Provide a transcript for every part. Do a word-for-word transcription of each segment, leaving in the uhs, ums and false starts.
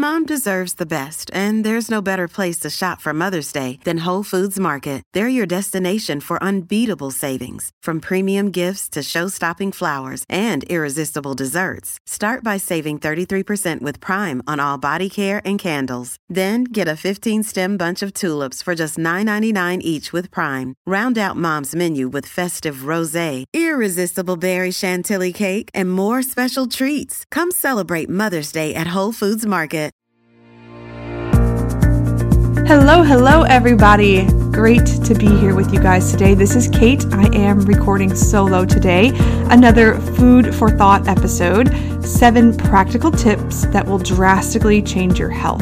Mom deserves the best, and there's no better place to shop for Mother's Day than Whole Foods Market. They're your destination for unbeatable savings, from premium gifts to show-stopping flowers and irresistible desserts. Start by saving thirty-three percent with Prime on all body care and candles. Then get a fifteen-stem bunch of tulips for just nine ninety-nine each with Prime. Round out Mom's menu with festive rosé, irresistible berry chantilly cake, and more special treats. Come celebrate Mother's Day at Whole Foods Market. Hello, hello, everybody. Great to be here with you guys today. This is Kate. I am recording solo today. Another Food for Thought episode, seven practical tips that will drastically change your health.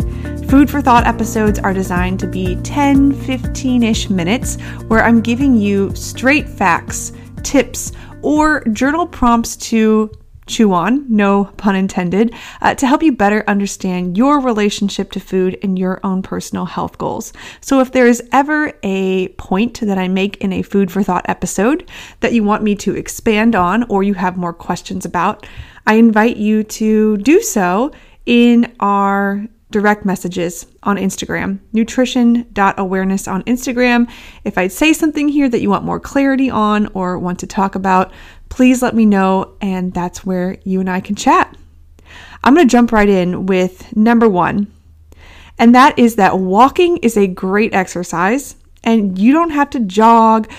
Food for Thought episodes are designed to be ten, fifteen-ish minutes where I'm giving you straight facts, tips, or journal prompts to chew on, no pun intended, uh, to help you better understand your relationship to food and your own personal health goals. So if there is ever a point that I make in a Food for Thought episode that you want me to expand on or you have more questions about, I invite you to do so in our direct messages on Instagram, nutrition dot awareness on Instagram. If I say something here that you want more clarity on or want to talk about, please let me know, and that's where you and I can chat. I'm going to jump right in with number one, and that is that walking is a great exercise, and you don't have to jog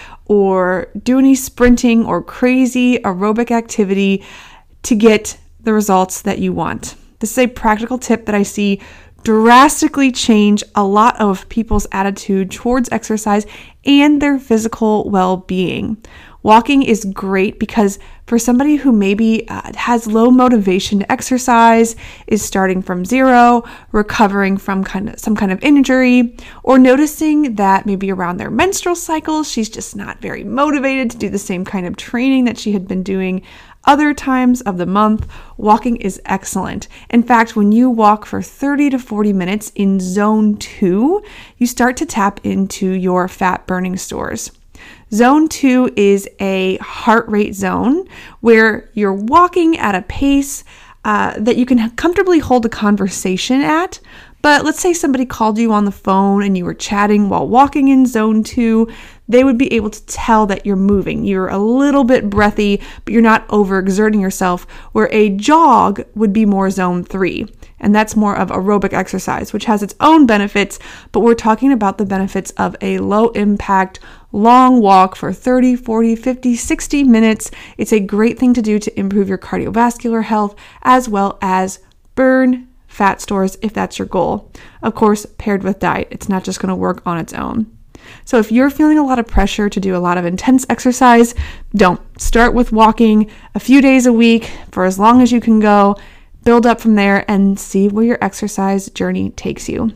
or do any sprinting or crazy aerobic activity to get the results that you want. This is a practical tip that I see drastically change a lot of people's attitude towards exercise and their physical well-being. Walking is great because for somebody who maybe uh, has low motivation to exercise, is starting from zero, recovering from kind of some kind of injury, or noticing that maybe around their menstrual cycle, she's just not very motivated to do the same kind of training that she had been doing other times of the month, walking is excellent. In fact, when you walk for thirty to forty minutes in zone two, you start to tap into your fat burning stores. Zone two is a heart rate zone where you're walking at a pace uh, that you can comfortably hold a conversation at. But let's say somebody called you on the phone and you were chatting while walking in zone two, they would be able to tell that you're moving. You're a little bit breathy, but you're not overexerting yourself, where a jog would be more zone three. And that's more of aerobic exercise, which has its own benefits, but we're talking about the benefits of a low impact, long walk for thirty, forty, fifty, sixty minutes. It's a great thing to do to improve your cardiovascular health as well as burn fat stores if that's your goal. Of course, paired with diet. It's not just going to work on its own. So if you're feeling a lot of pressure to do a lot of intense exercise, don't. Start with walking a few days a week for as long as you can go. Build up from there and see where your exercise journey takes you.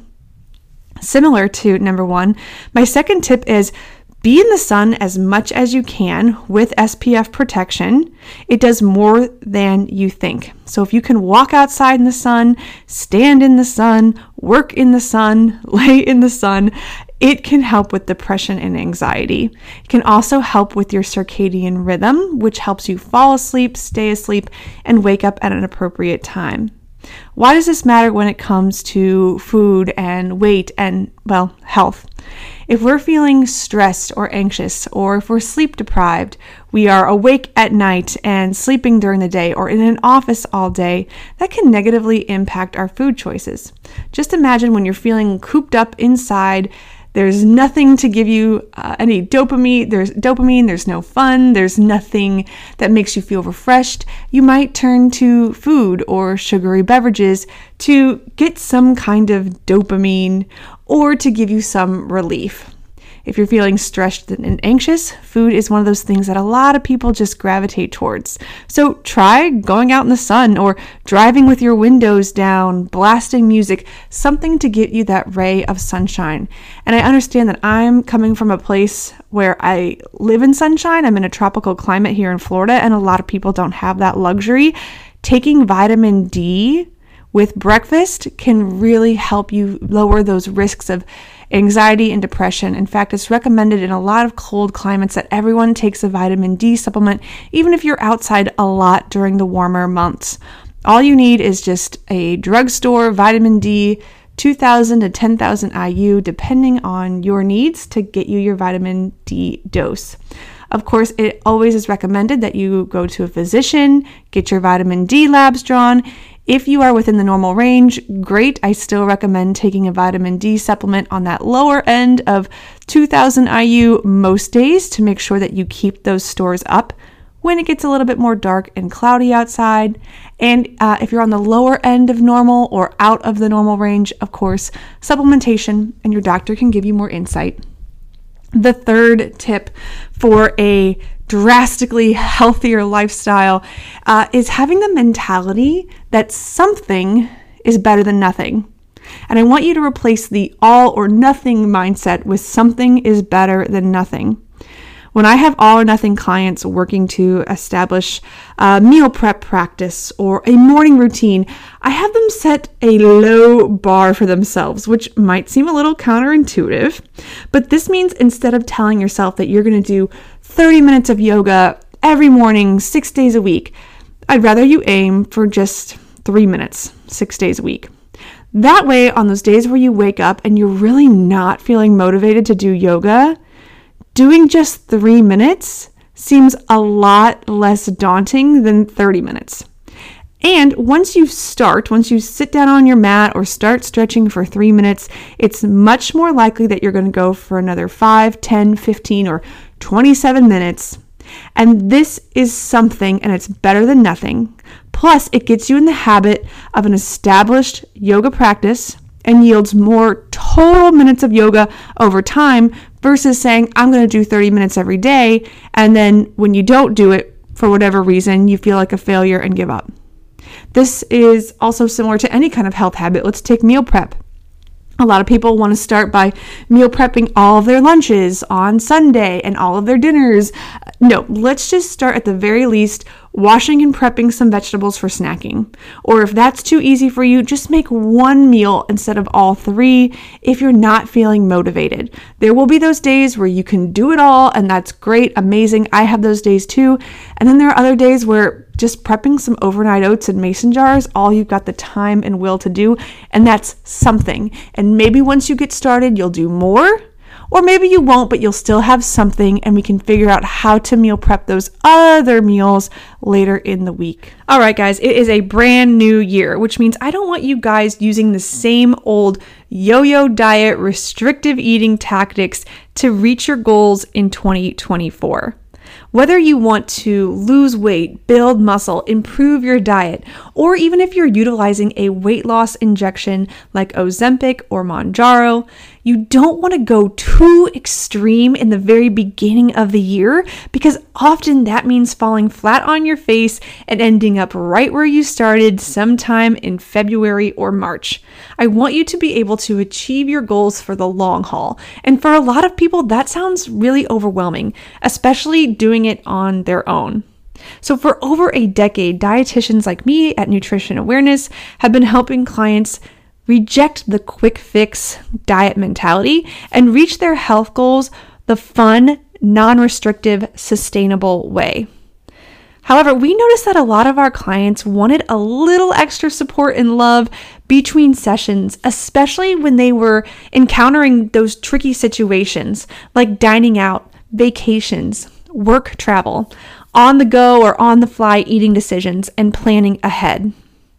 Similar to number one, my second tip is be in the sun as much as you can with S P F protection. It does more than you think. So if you can walk outside in the sun, stand in the sun, work in the sun, lay in the sun, it can help with depression and anxiety. It can also help with your circadian rhythm, which helps you fall asleep, stay asleep, and wake up at an appropriate time. Why does this matter when it comes to food and weight and, well, health? If we're feeling stressed or anxious, or if we're sleep deprived, we are awake at night and sleeping during the day, or in an office all day, that can negatively impact our food choices. Just imagine when you're feeling cooped up inside, there's nothing to give you uh, any dopamine, there's dopamine, there's no fun, there's nothing that makes you feel refreshed. You might turn to food or sugary beverages to get some kind of dopamine or to give you some relief. If you're feeling stressed and anxious, food is one of those things that a lot of people just gravitate towards. So try going out in the sun or driving with your windows down, blasting music, something to get you that ray of sunshine. And I understand that I'm coming from a place where I live in sunshine. I'm in a tropical climate here in Florida, and a lot of people don't have that luxury. Taking vitamin D with breakfast can really help you lower those risks of anxiety and depression. In fact, it's recommended in a lot of cold climates that everyone takes a vitamin D supplement, even if you're outside a lot during the warmer months. All you need is just a drugstore vitamin D, two thousand to ten thousand I U, depending on your needs, to get you your vitamin D dose. Of course, it always is recommended that you go to a physician, get your vitamin D labs drawn. If you are within the normal range, great. I still recommend taking a vitamin D supplement on that lower end of two thousand I U most days to make sure that you keep those stores up when it gets a little bit more dark and cloudy outside. And uh, if you're on the lower end of normal or out of the normal range, of course, supplementation, and your doctor can give you more insight. The third tip for a drastically healthier lifestyle uh, is having the mentality that something is better than nothing. And I want you to replace the all or nothing mindset with something is better than nothing. When I have all or nothing clients working to establish a meal prep practice or a morning routine, I have them set a low bar for themselves, which might seem a little counterintuitive, but this means instead of telling yourself that you're going to do thirty minutes of yoga every morning, six days a week, I'd rather you aim for just three minutes, six days a week. That way, on those days where you wake up and you're really not feeling motivated to do yoga, doing just three minutes seems a lot less daunting than thirty minutes. And once you start, once you sit down on your mat or start stretching for three minutes, it's much more likely that you're going to go for another five, ten, fifteen, or twenty-seven minutes. And this is something, and it's better than nothing. Plus, it gets you in the habit of an established yoga practice and yields more total minutes of yoga over time versus saying, I'm going to do thirty minutes every day. And then when you don't do it, for whatever reason, you feel like a failure and give up. This is also similar to any kind of health habit. Let's take meal prep. A lot of people want to start by meal prepping all of their lunches on Sunday and all of their dinners. No, let's just start at the very least washing and prepping some vegetables for snacking. Or if that's too easy for you, just make one meal instead of all three if you're not feeling motivated. There will be those days where you can do it all, and that's great, amazing. I have those days too. And then there are other days where just prepping some overnight oats in mason jars, all you've got the time and will to do, and that's something. And maybe once you get started, you'll do more, or maybe you won't, but you'll still have something, and we can figure out how to meal prep those other meals later in the week. All right, guys, it is a brand new year, which means I don't want you guys using the same old yo-yo diet, restrictive eating tactics to reach your goals in twenty twenty-four. Whether you want to lose weight, build muscle, improve your diet, or even if you're utilizing a weight loss injection like Ozempic or Mounjaro, you don't want to go too extreme in the very beginning of the year, because often that means falling flat on your face and ending up right where you started sometime in February or March. I want you to be able to achieve your goals for the long haul. And for a lot of people, that sounds really overwhelming, especially doing it on their own. So for over a decade, dietitians like me at Nutrition Awareness have been helping clients reject the quick fix diet mentality and reach their health goals the fun, non-restrictive, sustainable way. However, we noticed that a lot of our clients wanted a little extra support and love between sessions, especially when they were encountering those tricky situations like dining out, vacations, work travel, on the go or on the fly eating decisions, and planning ahead.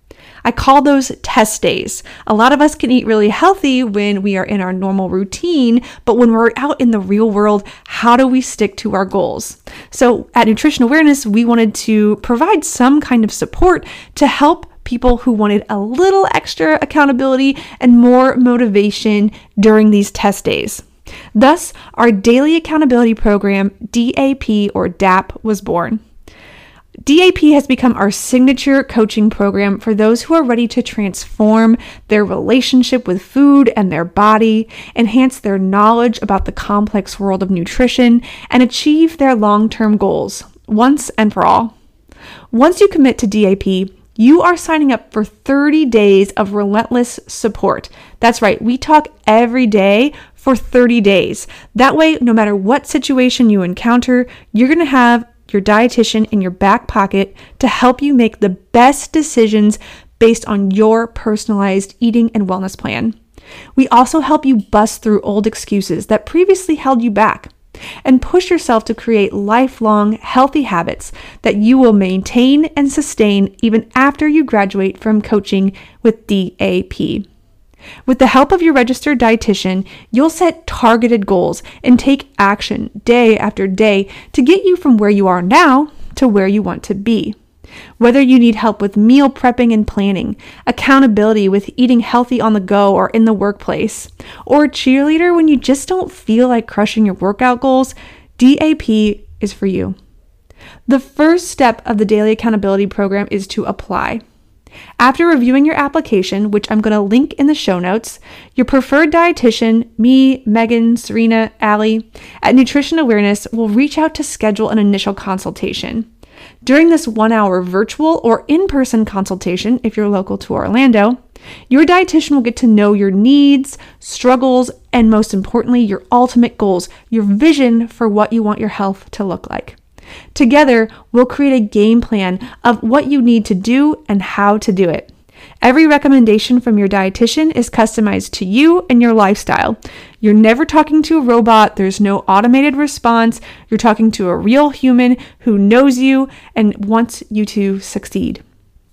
I call those test days. A lot of us can eat really healthy when we are in our normal routine, but when we're out in the real world, how do we stick to our goals? So at Nutrition Awareness, we wanted to provide some kind of support to help people who wanted a little extra accountability and more motivation during these test days. Thus, our daily accountability program, D A P or D A P, was born. D A P has become our signature coaching program for those who are ready to transform their relationship with food and their body, enhance their knowledge about the complex world of nutrition, and achieve their long-term goals once and for all. Once you commit to D A P, you are signing up for thirty days of relentless support. That's right, we talk every day for thirty days. That way, no matter what situation you encounter, you're going to have your dietitian in your back pocket to help you make the best decisions based on your personalized eating and wellness plan. We also help you bust through old excuses that previously held you back and push yourself to create lifelong healthy habits that you will maintain and sustain even after you graduate from coaching with D A P. With the help of your registered dietitian, you'll set targeted goals and take action day after day to get you from where you are now to where you want to be. Whether you need help with meal prepping and planning, accountability with eating healthy on the go or in the workplace, or a cheerleader when you just don't feel like crushing your workout goals, D A P is for you. The first step of the Daily Accountability Program is to apply. After reviewing your application, which I'm going to link in the show notes, your preferred dietitian, me, Megan, Serena, Allie, at Nutrition Awareness will reach out to schedule an initial consultation. During this one-hour virtual or in-person consultation, if you're local to Orlando, your dietitian will get to know your needs, struggles, and most importantly, your ultimate goals, your vision for what you want your health to look like. Together, we'll create a game plan of what you need to do and how to do it. Every recommendation from your dietitian is customized to you and your lifestyle. You're never talking to a robot. There's no automated response. You're talking to a real human who knows you and wants you to succeed.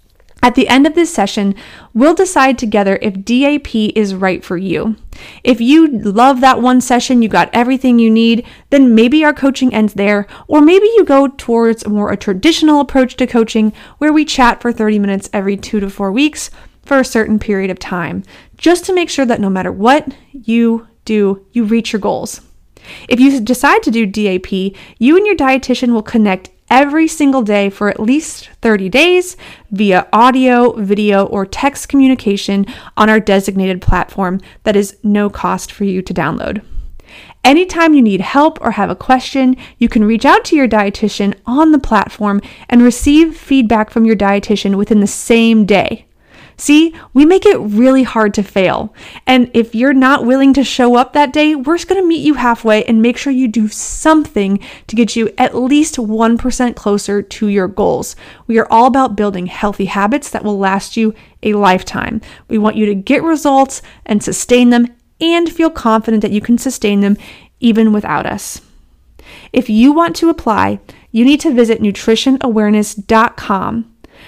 At the end of this session, we'll decide together if D A P is right for you. If you love that one session, you got everything you need, then maybe our coaching ends there, or maybe you go towards more a traditional approach to coaching where we chat for thirty minutes every two to four weeks for a certain period of time, just to make sure that no matter what you do, you reach your goals. If you decide to do D A P, you and your dietitian will connect every single day for at least thirty days via audio, video, or text communication on our designated platform that is no cost for you to download. Anytime you need help or have a question, you can reach out to your dietitian on the platform and receive feedback from your dietitian within the same day. See, we make it really hard to fail. And if you're not willing to show up that day, we're just going to meet you halfway and make sure you do something to get you at least one percent closer to your goals. We are all about building healthy habits that will last you a lifetime. We want you to get results and sustain them and feel confident that you can sustain them even without us. If you want to apply, you need to visit nutrition awareness dot com.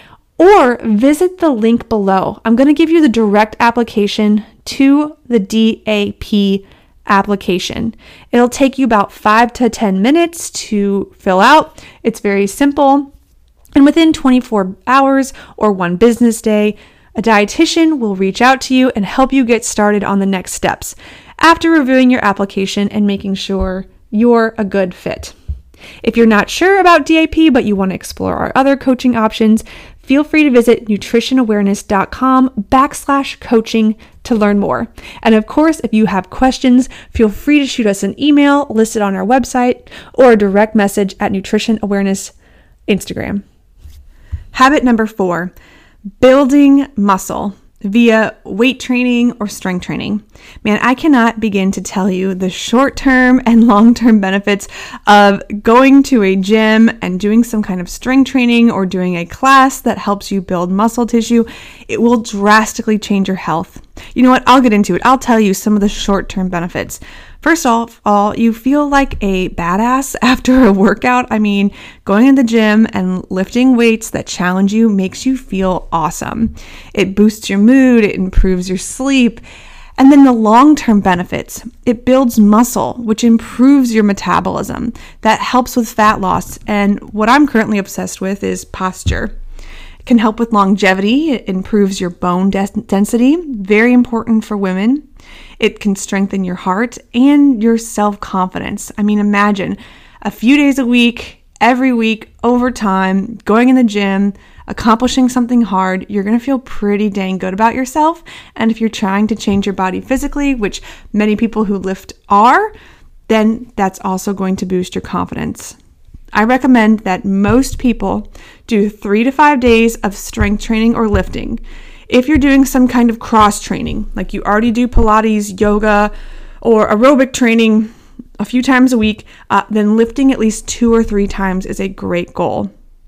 Or visit the link below. I'm going to give you the direct application to the D A P application. It'll take you about five to ten minutes to fill out. It's very simple. And within twenty-four hours or one business day, a dietitian will reach out to you and help you get started on the next steps after reviewing your application and making sure you're a good fit. If you're not sure about D A P, but you want to explore our other coaching options, feel free to visit nutrition awareness dot com backslash coaching to learn more. And of course, if you have questions, feel free to shoot us an email listed on our website or a direct message at Nutrition Awareness Instagram. Habit number four, building muscle via weight training or strength training. Man, I cannot begin to tell you the short-term and long-term benefits of going to a gym and doing some kind of strength training or doing a class that helps you build muscle tissue. It will drastically change your health. You know what? I'll get into it. I'll tell you some of the short-term benefits. First of all, you feel like a badass after a workout. I mean, going in the gym and lifting weights that challenge you makes you feel awesome. It boosts your mood, it improves your sleep. And then the long-term benefits, it builds muscle, which improves your metabolism. That helps with fat loss. And what I'm currently obsessed with is posture. It can help with longevity. It improves your bone de- density, very important for women. It can strengthen your heart and your self-confidence. I mean, imagine a few days a week, every week, over time, going in the gym, accomplishing something hard. You're going to feel pretty dang good about yourself. And if you're trying to change your body physically, which many people who lift are, then that's also going to boost your confidence. I recommend that most people do three to five days of strength training or lifting. If you're doing some kind of cross training, like you already do Pilates, yoga, or aerobic training, a few times a week, uh, then lifting at least two or three times is a great goal.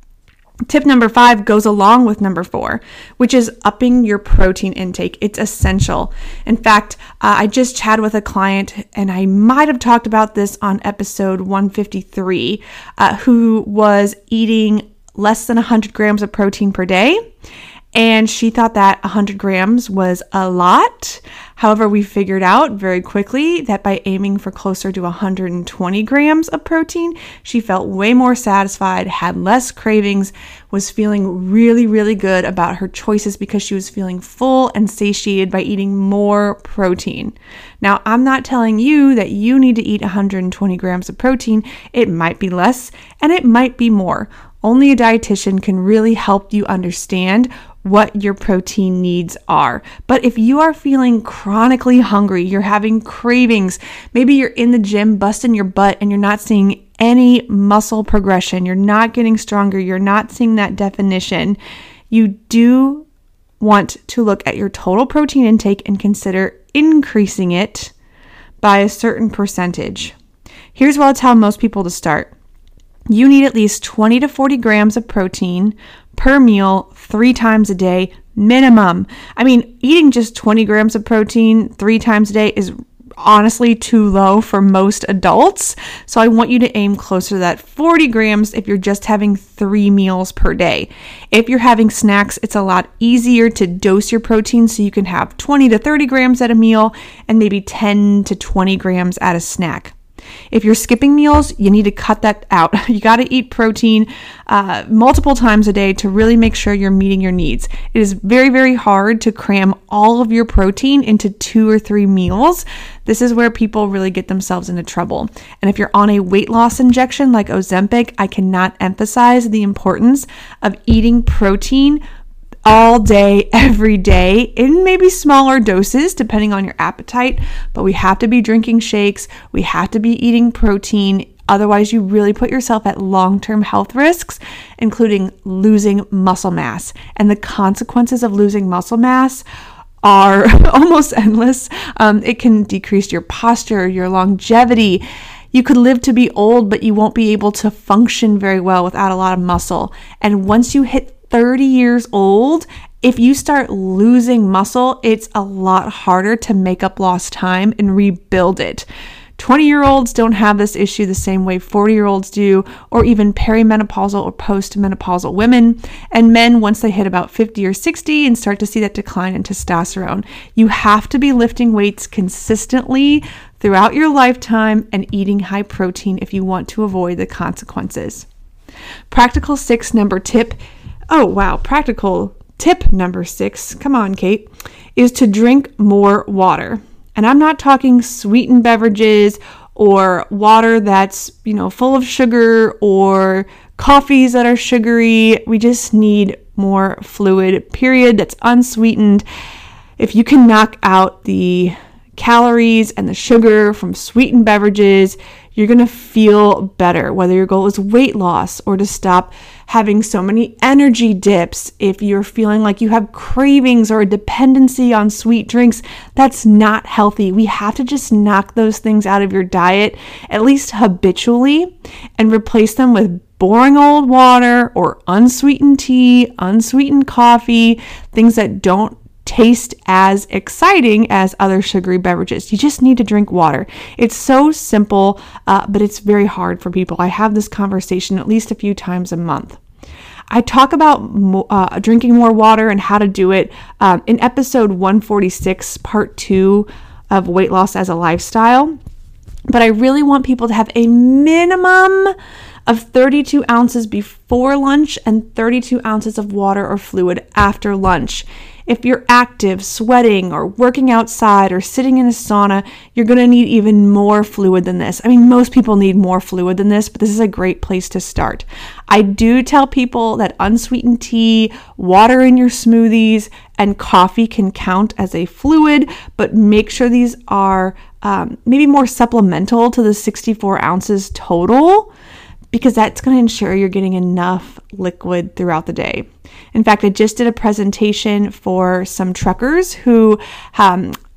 Tip number five goes along with number four, which is upping your protein intake. It's essential. In fact, uh, I just chatted with a client, and I might have talked about this on episode one fifty-three, uh, who was eating less than one hundred grams of protein per day. And she thought that one hundred grams was a lot. However, we figured out very quickly that by aiming for closer to one hundred twenty grams of protein, she felt way more satisfied, had less cravings, was feeling really, really good about her choices because she was feeling full and satiated by eating more protein. Now, I'm not telling you that you need to eat one hundred twenty grams of protein. It might be less and it might be more. Only a dietitian can really help you understand what your protein needs are. But if you are feeling chronically hungry, you're having cravings, maybe you're in the gym busting your butt and you're not seeing any muscle progression, you're not getting stronger, you're not seeing that definition, you do want to look at your total protein intake and consider increasing it by a certain percentage. Here's what I'll tell most people to start. You need at least twenty to forty grams of protein per meal three times a day minimum. I mean, eating just twenty grams of protein three times a day is honestly too low for most adults. So I want you to aim closer to that forty grams if you're just having three meals per day. If you're having snacks, it's a lot easier to dose your protein so you can have twenty to thirty grams at a meal and maybe ten to twenty grams at a snack. If you're skipping meals, you need to cut that out. You got to eat protein uh, multiple times a day to really make sure you're meeting your needs. It is very, very hard to cram all of your protein into two or three meals. This is where people really get themselves into trouble. And if you're on a weight loss injection like Ozempic, I cannot emphasize the importance of eating protein all day, every day, in maybe smaller doses depending on your appetite, but we have to be drinking shakes, we have to be eating protein, otherwise you really put yourself at long-term health risks, including losing muscle mass. And the consequences of losing muscle mass are almost endless. Um, it can decrease your posture, your longevity. You could live to be old, but you won't be able to function very well without a lot of muscle. And once you hit thirty years old, if you start losing muscle, it's a lot harder to make up lost time and rebuild it. twenty-year-olds don't have this issue the same way forty-year-olds do, or even perimenopausal or postmenopausal women. And men, once they hit about fifty or sixty and start to see that decline in testosterone, you have to be lifting weights consistently throughout your lifetime and eating high protein if you want to avoid the consequences. Practical six number tip Oh, wow. Practical tip number six, come on, Kate, is to drink more water. And I'm not talking sweetened beverages or water that's, you know, full of sugar or coffees that are sugary. We just need more fluid, period, that's unsweetened. If you can knock out the calories and the sugar from sweetened beverages, you're going to feel better, whether your goal is weight loss or to stop having so many energy dips. If you're feeling like you have cravings or a dependency on sweet drinks, that's not healthy. We have to just knock those things out of your diet, at least habitually, and replace them with boring old water or unsweetened tea, unsweetened coffee, things that don't taste as exciting as other sugary beverages. You just need to drink water. It's so simple, uh, but it's very hard for people. I have this conversation at least a few times a month. I talk about mo- uh, drinking more water and how to do it um, in episode one forty-six, part two of Weight Loss as a Lifestyle. But I really want people to have a minimum of thirty-two ounces before lunch and thirty-two ounces of water or fluid after lunch. If you're active, sweating, or working outside, or sitting in a sauna, you're going to need even more fluid than this. I mean, most people need more fluid than this, but this is a great place to start. I do tell people that unsweetened tea, water in your smoothies, and coffee can count as a fluid, but make sure these are um, maybe more supplemental to the sixty-four ounces total, because that's going to ensure you're getting enough liquid throughout the day. In fact, I just did a presentation for some truckers who um,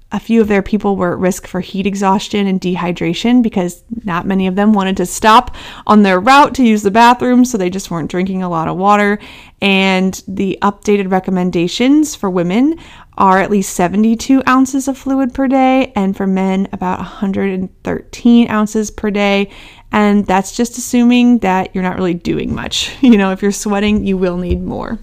a few of their people were at risk for heat exhaustion and dehydration because not many of them wanted to stop on their route to use the bathroom, so they just weren't drinking a lot of water. And the updated recommendations for women are at least seventy-two ounces of fluid per day, and for men about one hundred thirteen ounces per day. And that's just assuming that you're not really doing much. You know, if you're sweating, you will need more.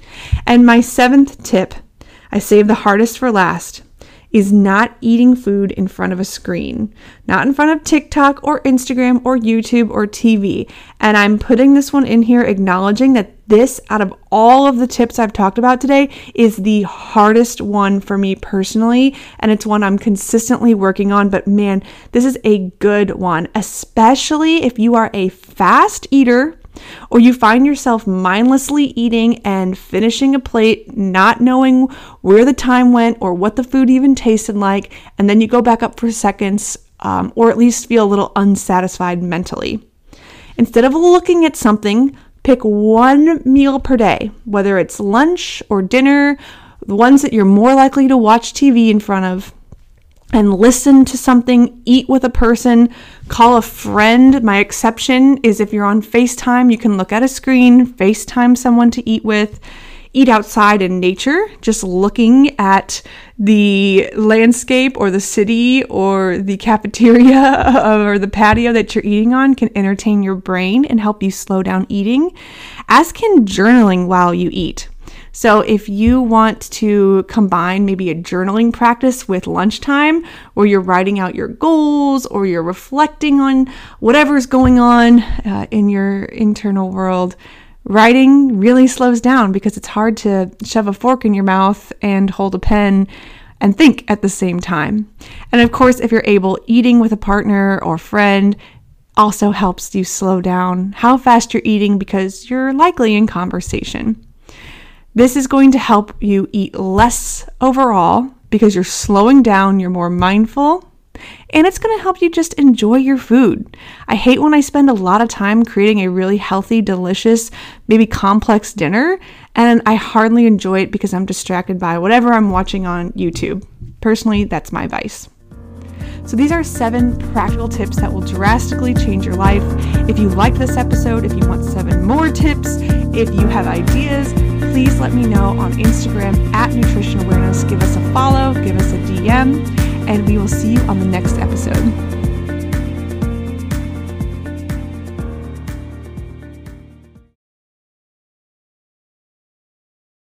And my seventh tip, I saved the hardest for last, is not eating food in front of a screen, not in front of TikTok or Instagram or YouTube or T V. And I'm putting this one in here, acknowledging that this, out of all of the tips I've talked about today, is the hardest one for me personally. And it's one I'm consistently working on. But man, this is a good one, especially if you are a fast eater, or you find yourself mindlessly eating and finishing a plate, not knowing where the time went or what the food even tasted like, and then you go back up for seconds, um, or at least feel a little unsatisfied mentally. Instead of looking at something, pick one meal per day, whether it's lunch or dinner, the ones that you're more likely to watch T V in front of, and listen to something, eat with a person, call a friend. My exception is if you're on FaceTime, you can look at a screen, FaceTime someone to eat with, eat outside in nature, just looking at the landscape or the city or the cafeteria or the patio that you're eating on can entertain your brain and help you slow down eating, as can journaling while you eat. So if you want to combine maybe a journaling practice with lunchtime, where you're writing out your goals or you're reflecting on whatever's going on uh, in your internal world, writing really slows down because it's hard to shove a fork in your mouth and hold a pen and think at the same time. And of course, if you're able, eating with a partner or friend also helps you slow down how fast you're eating because you're likely in conversation. This is going to help you eat less overall because you're slowing down, you're more mindful, and it's going to help you just enjoy your food. I hate when I spend a lot of time creating a really healthy, delicious, maybe complex dinner, and I hardly enjoy it because I'm distracted by whatever I'm watching on YouTube. Personally, that's my vice. So these are seven practical tips that will drastically change your life. If you liked this episode, if you want seven more tips, if you have ideas, please let me know on Instagram at Nutrition Awareness. Give us a follow, give us a D M, and we will see you on the next episode.